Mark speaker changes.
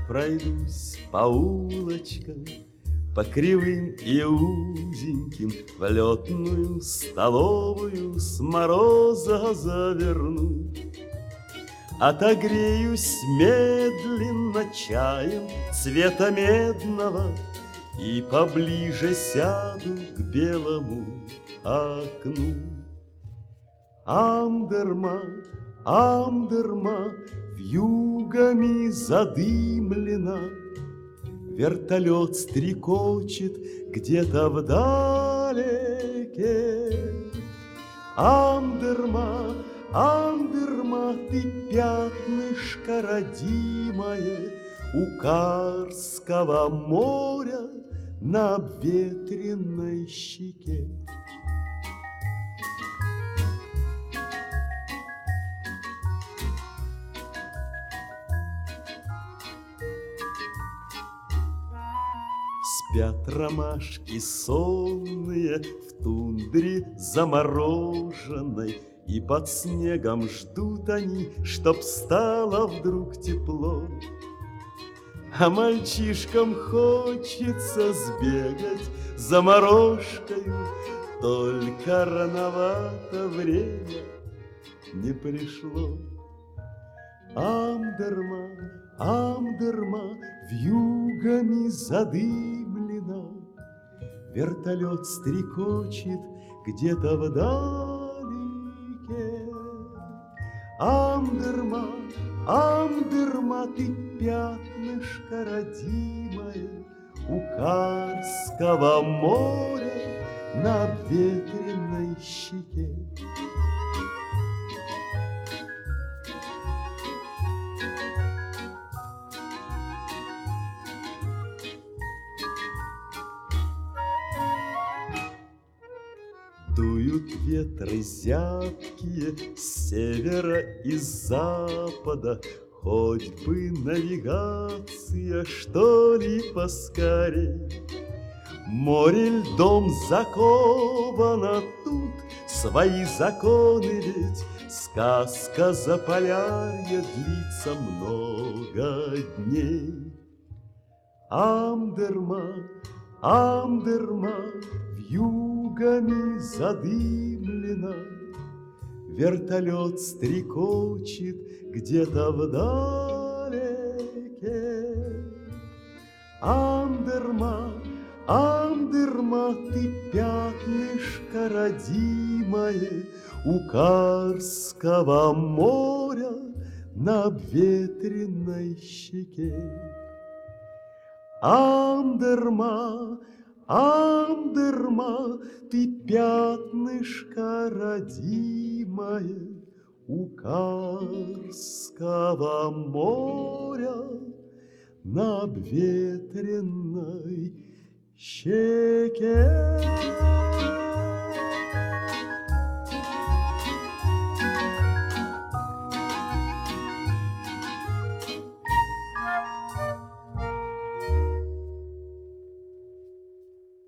Speaker 1: пройдусь по улочкам, по кривым и узеньким, в летную столовую с мороза заверну. Отогреюсь медленно чаем цвета медного и поближе сяду к белому окну. Андерма, Андерма, вьюгами задымлена, вертолет стрекочет где-то вдалеке. Андерма, Андерма, ты пятнышко родимое у Карского моря на обветренной щеке. Спят ромашки сонные в тундре замороженной, и под снегом ждут они, чтоб стало вдруг тепло. А мальчишкам хочется сбегать за морожкою, только рановато время не пришло. Андерма, Андерма, вьюгами задымлена, вертолет стрекочет где-то вдалеке. Андерма, Андерма, ты пятнышко родимое у Карского моря на обветренной щеке. Дуют ветры зябкие с севера и с запада, хоть бы навигация, что ли, поскорей. Море льдом заковано тут, свои законы ведь, сказка Заполярья длится много дней. Андерма, Андерма, вьюгами задымлена, вертолет стрекочет где-то вдалеке. Андерма, Андерма, ты пятнышко родимое у Карского моря на обветренной щеке. Андерма, Андерма, ты пятнышко родимое у Карского моря на обветренной щеке.